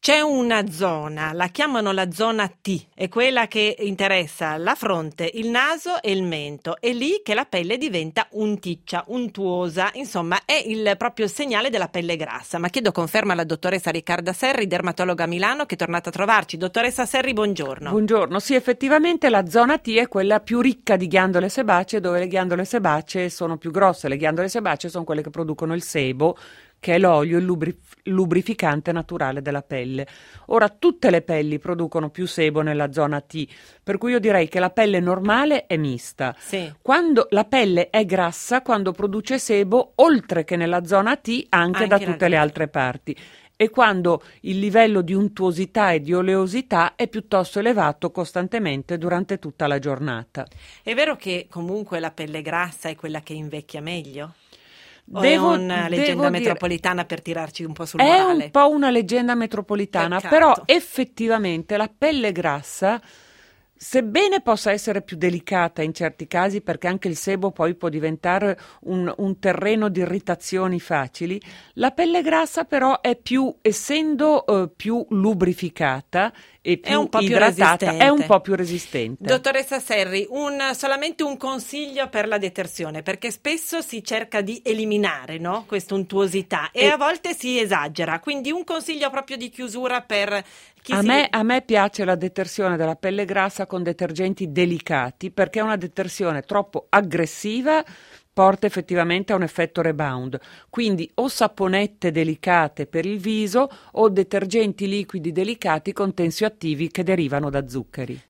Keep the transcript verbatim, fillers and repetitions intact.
C'è una zona, la chiamano la zona T, è quella che interessa la fronte, il naso e il mento. È lì che la pelle diventa unticcia, untuosa, insomma è il proprio segnale della pelle grassa. Ma chiedo conferma alla dottoressa Riccarda Serri, dermatologa a Milano, che è tornata a trovarci. Dottoressa Serri, buongiorno. Buongiorno, sì, effettivamente la zona T è quella più ricca di ghiandole sebacee, dove le ghiandole sebacee sono più grosse. Le ghiandole sebacee sono quelle che producono il sebo, che è l'olio, il lubrif- lubrificante naturale della pelle. Ora, tutte le pelli producono più sebo nella zona T, per cui io direi che la pelle normale è mista. Sì. Quando la pelle è grassa, quando produce sebo, oltre che nella zona T, anche, Anche da tutte ragione. le altre parti. E quando il livello di untuosità e di oleosità è piuttosto elevato costantemente durante tutta la giornata. È vero che comunque la pelle grassa è quella che invecchia meglio? O Devo- è una devo leggenda dire- metropolitana per tirarci un po' sul È morale? un po' una leggenda metropolitana, Peccato. però effettivamente la pelle grassa, sebbene possa essere più delicata in certi casi, perché anche il sebo poi può diventare un, un terreno di irritazioni facili, la pelle grassa però è più, essendo eh, più lubrificata e È più un po' più idratata, resistente. è un po' più resistente. Dottoressa Serri, un, solamente un consiglio per la detersione, perché spesso si cerca di eliminare, no, questa untuosità e, E- a volte si esagera, quindi un consiglio proprio di chiusura per chi A si... me, a me piace la detersione della pelle grassa con detergenti delicati, perché una detersione troppo aggressiva porta effettivamente a un effetto rebound. Quindi o saponette delicate per il viso o detergenti liquidi delicati con tensioattivi che derivano da zuccheri.